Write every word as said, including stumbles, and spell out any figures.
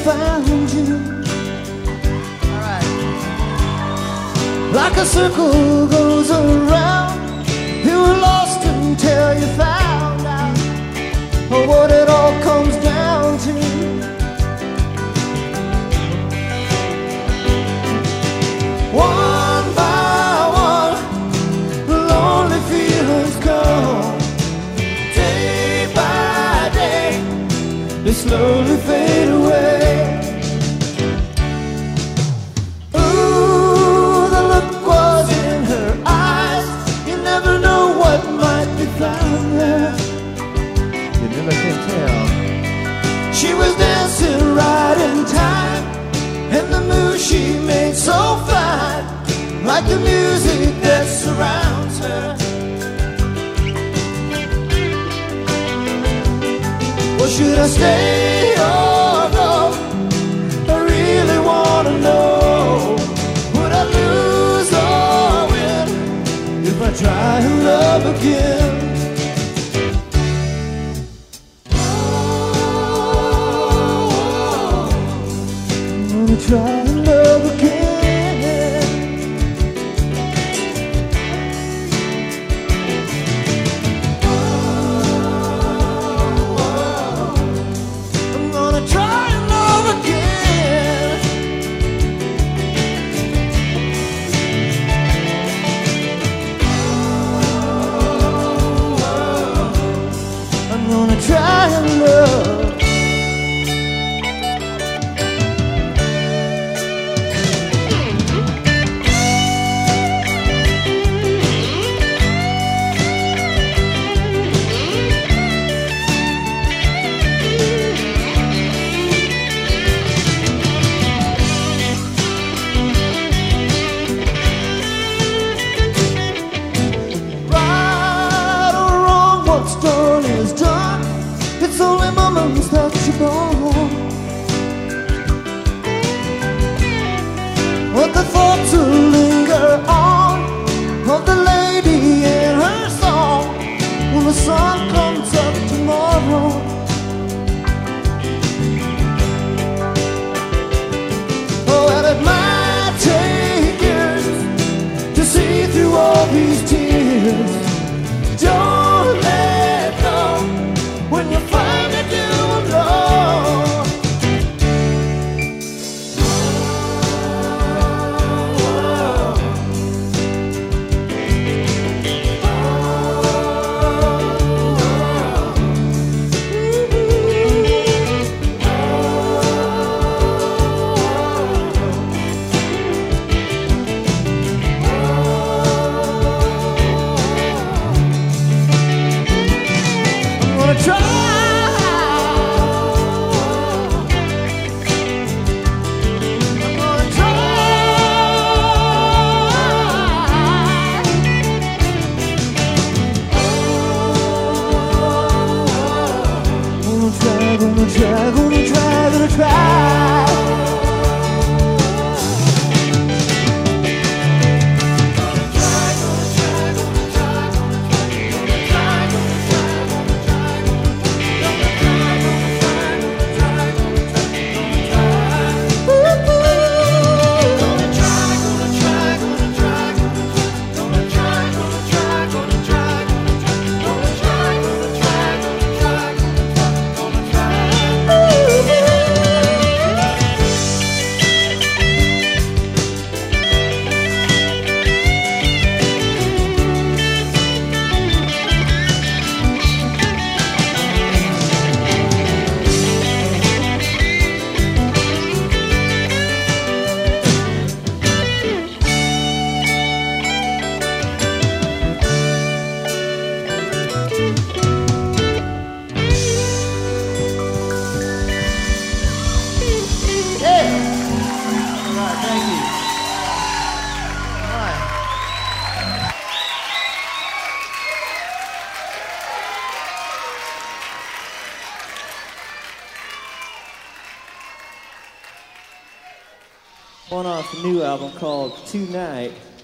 found you. Like a circle goes around, you were lost until you found out what it all comes down to. One by one, the lonely feelings come. Day by day, they slowly fade away. She was dancing right in time, and the moves she made so fine, like the music that surrounds her. Well, should I stay or go? I really wanna know. Would I lose or win if I try and love again? Try and love again. I'm gonna try and love again. I'm gonna try and love. It's only moments that you're born. But the thoughts will linger on of the lady and her song when the sun comes up tomorrow. Oh, and it might take years to see through all these tears. Don't let go when you finally do know. I'm gonna try. Gonna try, gonna try, gonna try. One off the new album called Tonight.